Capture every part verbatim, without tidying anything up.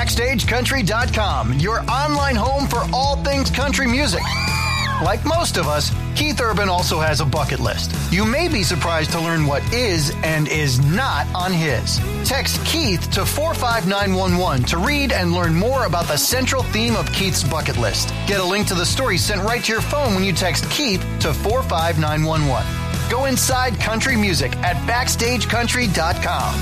Backstage Country dot com, your online home for all things country music. Like most of us, Keith Urban also has a bucket list. You may be surprised to learn what is and is not on his. Text Keith to four five nine one one to read and learn more about the central theme of Keith's bucket list. Get a link to the story sent right to your phone when you text Keith to four five nine one one. Go inside country music at Backstage Country dot com.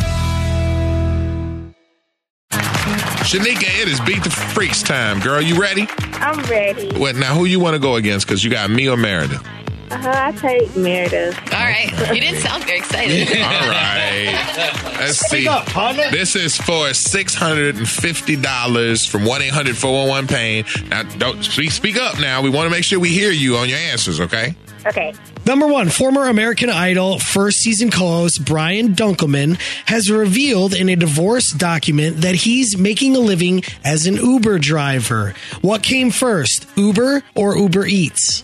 Shanika, it is Beat the Freaks time. Girl, you ready? I'm ready. What, now, who you want to go against? Because you got me or Meredith. Uh-huh, I take Meredith. All right. You didn't sound very excited. All right. Let's see. Speak up, partner. This is for six hundred fifty dollars from one eight hundred four one one pain. Now, don't speak, speak up now. We want to make sure we hear you on your answers, okay? Okay. Number one, former American Idol first season co-host Brian Dunkelman has revealed in a divorce document that he's making a living as an Uber driver. What came first, Uber or Uber Eats?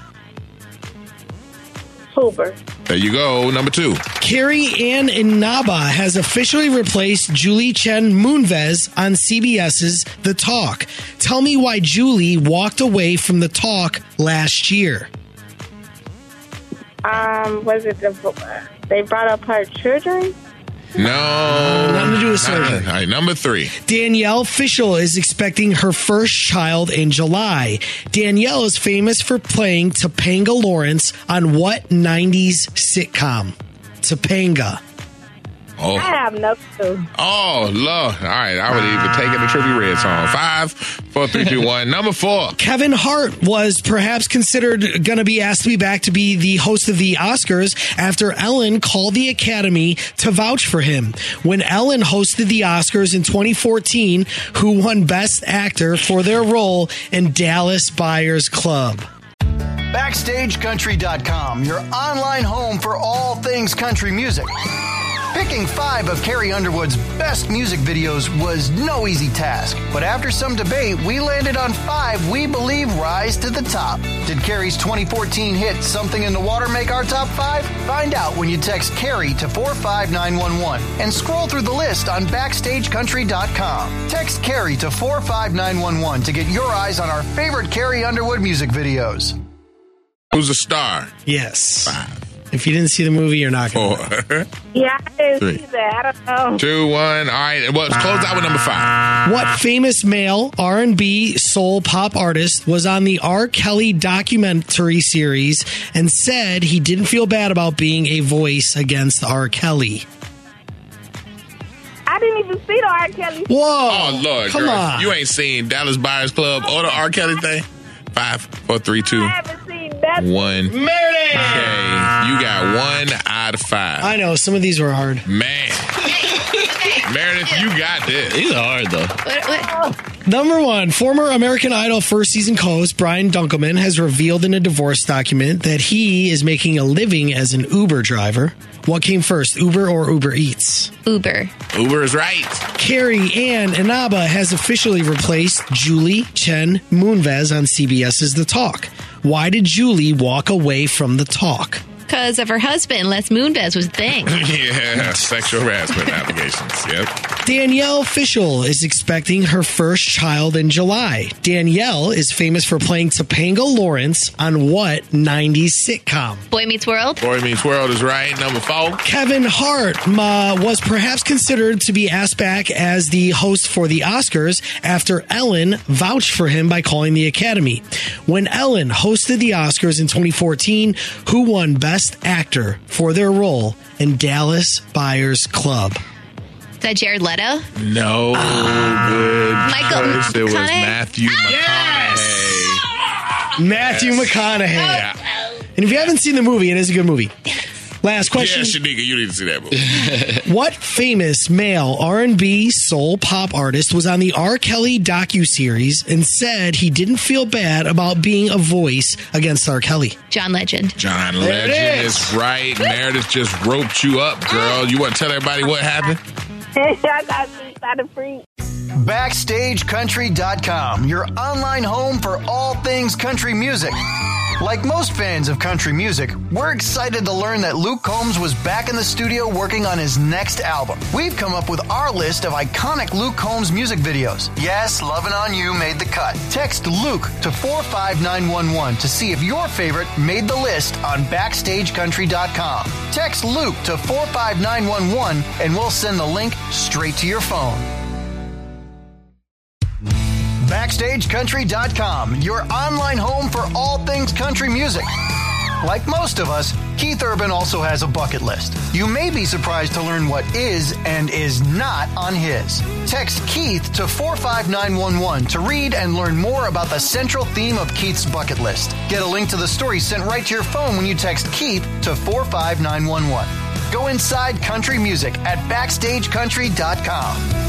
Uber. There you go. Number two. Carrie Ann Inaba has officially replaced Julie Chen Moonves on CBS's The Talk. Tell me why Julie walked away from The Talk last year. Um, was it the they brought up her children? No. Nothing to do with surgery. All right, number three. Danielle Fishel is expecting her first child in July. Danielle is famous for playing Topanga Lawrence on what nineties sitcom? Topanga. Oh. I have no clue. Oh, Lord. All right, I would even take it the Trippie Red song. Five, four, three, two, one. Number four. Kevin Hart was perhaps considered going to be asked to be back to be the host of the Oscars after Ellen called the Academy to vouch for him. When Ellen hosted the Oscars in twenty fourteen, who won Best Actor for their role in Dallas Buyers Club? Backstage Country dot com, your online home for all things country music. Picking five of Carrie Underwood's best music videos was no easy task, but after some debate, we landed on five we believe rise to the top. Did Carrie's twenty fourteen hit Something in the Water make our top five? Find out when you text Carrie to four five nine one one and scroll through the list on Backstage Country dot com. Text Carrie to four five nine one one to get your eyes on our favorite Carrie Underwood music videos. Who's a star? Yes. Five. If you didn't see the movie, you're not going to. Four. Yeah, I didn't Three. see that. I don't know. Two, one. All right. Well, let's close out with number five. What famous male R and B soul pop artist was on the R. Kelly documentary series and said he didn't feel bad about being a voice against R. Kelly? I didn't even see the R. Kelly. Whoa. Oh, Lord, Come girl. on. You ain't seen Dallas Buyers Club or the R. Kelly thing? Five, four, three, two, I haven't seen nothing. one. Meredith! Okay, you got one out of five. I know. Some of these were hard. Man. Meredith, you got this. These are hard, though. What, what? Number one, former American Idol first season co-host Brian Dunkelman has revealed in a divorce document that he is making a living as an Uber driver. What came first, Uber or Uber Eats? Uber. Uber is right. Carrie Ann Inaba has officially replaced Julie Chen Moonves on CBS's The Talk. Why did Julie walk away from The Talk? Because of her husband, Les Moonves was a thing. Yeah, sexual harassment allegations. Yep. Danielle Fishel is expecting her first child in July. Danielle is famous for playing Topanga Lawrence on what nineties sitcom? Boy Meets World. Boy Meets World is right. Number four. Kevin Hart uh, was perhaps considered to be asked back as the host for the Oscars after Ellen vouched for him by calling the Academy. When Ellen hosted the Oscars in twenty fourteen, who won Best Actor for their role in Dallas Buyers Club? Is that Jared Leto? No good. Michael First, it was McConaughey? Matthew McConaughey. Matthew Yes. McConaughey. Yeah. And if you haven't seen the movie, it is a good movie. Last question. Yeah, Shanika, you need to see that movie. What famous male R and B soul pop artist was on the R. Kelly docuseries and said he didn't feel bad about being a voice against R. Kelly? John Legend. John There it Legend is. is right. Meredith just roped you up, girl. You want to tell everybody what happened? I got me by the freak. Backstage Country dot com, your online home for all things country music. Like most fans of country music, we're excited to learn that Luke Combs was back in the studio working on his next album. We've come up with our list of iconic Luke Combs music videos. Yes, Lovin' on You made the cut. Text Luke to four five nine one one to see if your favorite made the list on backstage country dot com. Text Luke to four five nine one one and we'll send the link straight to your phone. backstage country dot com, your online home for all things country music. Like most of us, Keith Urban also has a bucket list. You may be surprised to learn what is and is not on his. Text Keith to four five nine one one to read and learn more about the central theme of Keith's bucket list. Get a link to the story sent right to your phone when you text Keith to four five nine one one. Go inside country music at backstage country dot com.